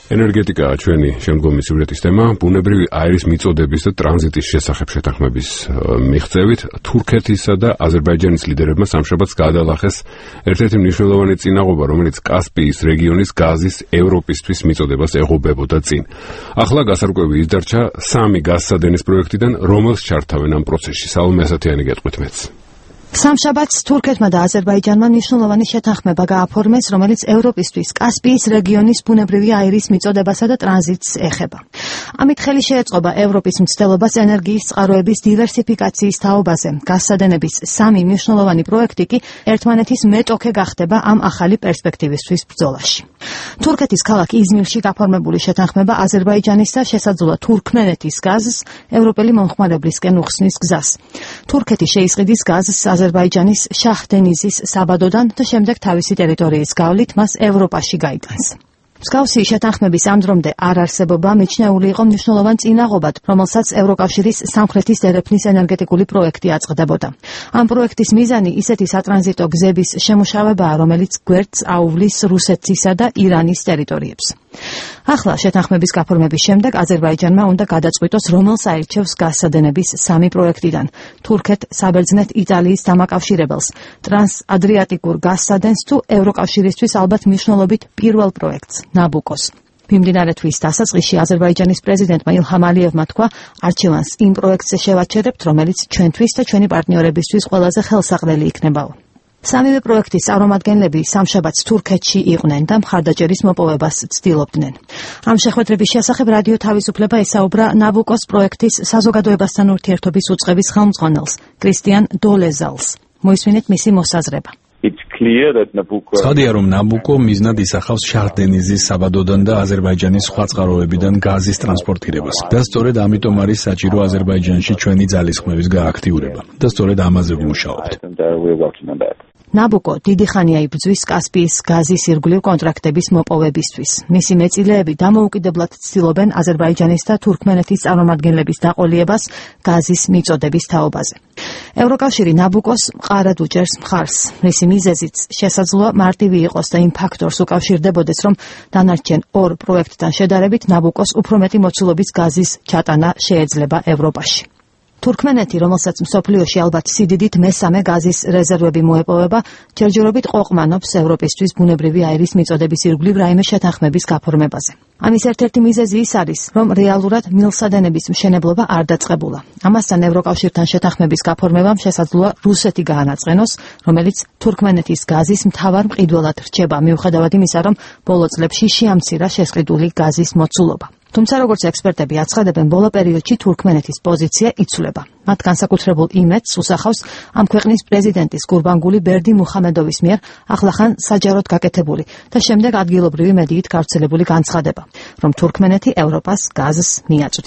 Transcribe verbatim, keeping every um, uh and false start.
ენერგეტიკაა ჩვენი შემდგომი სიუჟეტის თემა. ბუნებრივი აირის მიწოდების და ტრანზიტის შესახებ შეთანხმების მიღწევით თურქეთისა და აზერბაიჯანის ლიდერებმა სამშაბათს გადაალახეს ერთ-ერთი მნიშვნელოვანი წინაღობა, რომელიც კასპიის რეგიონის გაზის ევროპისთვის მიწოდებას ეღობებოდა წინ. ახლა გასარკვევი იზდარჩა სამი გაზსადენის პროექტიდან, რომელს ჩართავენ ამ პროცესში. სალომე ასათიანი გეტყვით მეც. სამშაბათს თურქეთმა და აზერბაიჯანმა მნიშვნელოვანი შეთანხმება გააფორმეს, რომელიც ევროპისთვის კასპიის რეგიონის ბუნებრივი აირის მიწოდებასა და ტრანზიტს ეხება. ამით ხელი შეეწყობა ევროპის მცდელობას ენერგიის წყაროების დივერსიფიკაციის თაობაზე. გაზსადენების სამი მნიშვნელოვანი პროექტი კი ერთმანეთის მეტოქე გახდება ამ ახალი პერსპექტივისთვის ბრძოლაში. თურქეთის ქალაქ იზმირში გაფორმებული შეთანხმება აზერბაიჯანისა შესაძლოა თურქმენეთის გაზს ევროპელი მომხმარებლისკენ უხსნის გზას. თურქეთი შეისყიდის გაზს აზერბაიჯანის შაჰდენიზის საბადოდან და შემდეგ თავისი ტერიტორიის გავლით მას ევროპაში გაიტანს. მსგავსი შეთანხმების ამ დრომდე არ არსებობა მიჩნეული იყო მნიშვნელოვან წინაღობად, რომელსაც ევროკავშირის სამხრეთის ერეფნის ენერგეტიკული პროექტი აწყდებოდა. ამ პროექტის მიზანი ისეთი სატრანზიტო გზების შემუშავებაა, რომელიც გვერდს აუვლის რუსეთისა და ირანის ტერიტორიებს. ახლა შეთანხმების გაფორმების შემდეგ აზერბაიჯანმა უნდა გადაწყვიტოს, რომელს აირჩევს გაზსადენების სამი პროექტიდან: თურქეთ, საბერძნეთ, იტალიის დამაკავშირებელს, ტრანსადრიატიკურ გაზსადენს თუ ევროკავშირისთვის ალბათ მნიშვნელობით პირველ პროექტს, ნაბუკოს. მიმდინარე თვის დასაწყისში აზერბაიჯანის პრეზიდენტმა ილჰამ ალიევმა თქვა, არჩევანს იმ პროექტზე შევაჩერებთ, რომელიც ჩვენთვის და ჩვენი პარტნიორებისთვის ყველაზე ხელსაყრელი იქნებაო. სამივე პროექტის წარმომადგენლები სამშაბათს თურქეთში იყვნენ და მხარდაჭერის მოპოვებას ცდილობდნენ. ამ შეხვედრების შესახებ რადიო თავისუფლება ესაუბრა ნაბუკოს პროექტის საზოგადოებასთან ურთიერთობის უწყების ხელმძღვანელს, კრისტიან დოლეზალს. მოისმინეთ მისი მოსაზრება. ცხადია, რომ ნაბუკო მიზნად ისახავს შაჰდენიზის საბადოდან და აზერბაიჯანის სხვა წყაროებიდან გაზის ტრანსპორტირებას. და სწორედ ამიტომ არის საჭირო აზერბაიჯანში ჩვენი ძალისხმევის გააქტიურება. და სწორედ ამაზე ვმუშაობთ. ნაბუკო დიდი ხანია იბრძვის კასპიის გაზის ირგვლივ კონტრაქტების მოპოვებისთვის. მისი მეწილეები დამოუკიდებლად ცდილობენ აზერბაიჯანის და თურქმენეთის წარმომადგენლების დაყოლიებას გაზის მიწოდების თაობაზე. ევროკავშირი ნაბუკოს მყარად უჭერს მხარს. მისი მიზეზიც შესაძლოა მარტივი იყოს და იმ ფაქტორს უკავშირდებოდეს, რომ დანარჩენ ორ პროექტთან შედარებით ნაბუკოს უფრო მეტი მოცულობის გაზის ჩატანა შეეძლება ევროპაში. თურქმენეთი, რომელსაც მსოფლიოში ალბათ სიდიდით მესამე გაზის რეზერვები მოეპოვება, ჯერჯერობით ყოყმანობს ევროპისთვის ბუნებრივი აირის მიწოდების ირგვლივ რაიმე შეთანხმების გაფორმებაზე. ამის ერთ-ერთი მიზეზი ის არის, რომ რეალურად მილსადენების მშენებლობა არ დაწყებულა. ამასთან ევროკავშირთან შეთანხმების გაფორმებამ შესაძლოა რუსეთი გაანაწყენოს, რომელიც თურქმენეთის გაზის მთავარ მყიდველად რჩება, მიუხედავად იმისა, რომ ბოლო წლებში შეამცირა შესყიდული გაზის მოცულობა. თუმცა როგორც ექსპერტები აცხადებენ, ბოლო პერიოდში თურქმენეთის პოზიცია იცვლება. მათ განსაკუთრებულ იმედს უსახავს ამ ქვეყნის პრეზიდენტის გურბანგული ბერდი მუხამედოვის მიერ ახლახან საჯაროდ გაკეთებული და შემდეგ ადგილობრივი მედიით გავრცელებული განცხადება, რომ თურქმენეთი ევროპას გაზს მიაწვდის.